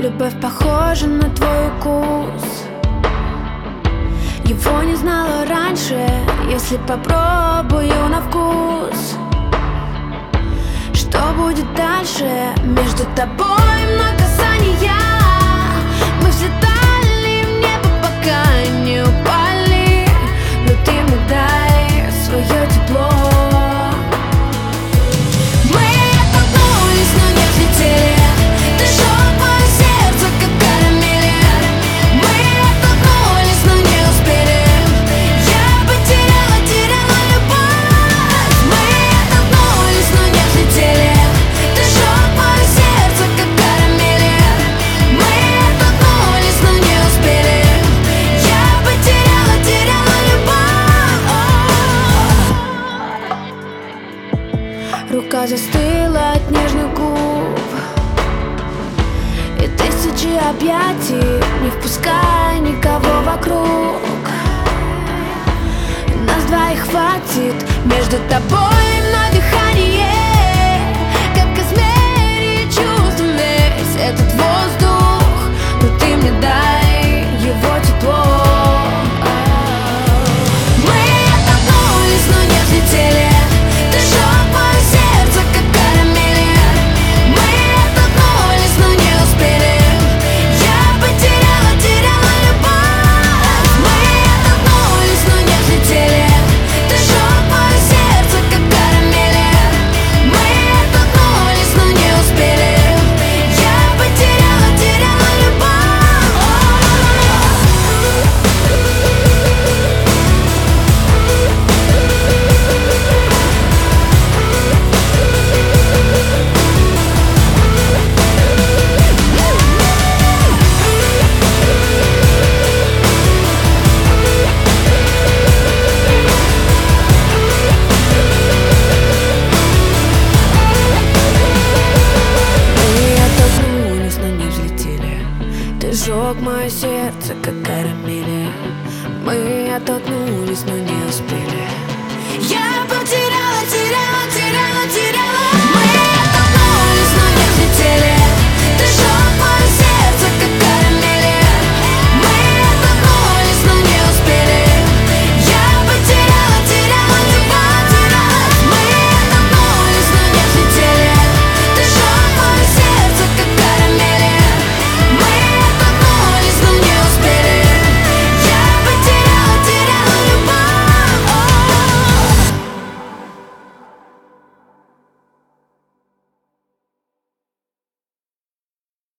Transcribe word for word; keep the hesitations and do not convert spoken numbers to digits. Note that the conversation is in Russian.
Любовь похожа на твой укус. Его не знала раньше, если попробую на вкус. Что будет дальше? Между тобой много касания. Мы взлетали в небо, пока не упали. Но ты мне дай свое тепло. Мы оттолкнулись, но не взлетели. Ты жёг мое сердце, как карамели. Мы оттолкнулись, но не успели. Я потеряла, теряла любовь. Мы оттолкнулись, но не взлетели. Ты жёг мое сердце, как карамели. Мы оттолкнулись, но не успели. Я потеряла, теряла любовь. Рука застыла от нежных губ и тысячи объятий, не впускай никого вокруг. Нас двоих хватит, между тобой и мной дыхание. Как измерить чувствами этот воздух, но ты мне дай его тепло. Мы оттолкнулись, но не взлетели. Ты жёг мое сердце, как карамели. Мы оттолкнулись, но не успели. Я потеряла, теряла любовь. Мы оттолкнулись, но не взлетели. Ты жёг мое сердце, как карамели. Мы оттолкнулись, но не успели. Я потеряла, теряла любовь. Мы оттолкнулись, но не взлетели. Ты жёг мое сердце, как карамели. Мы оттолкнулись, но не успели.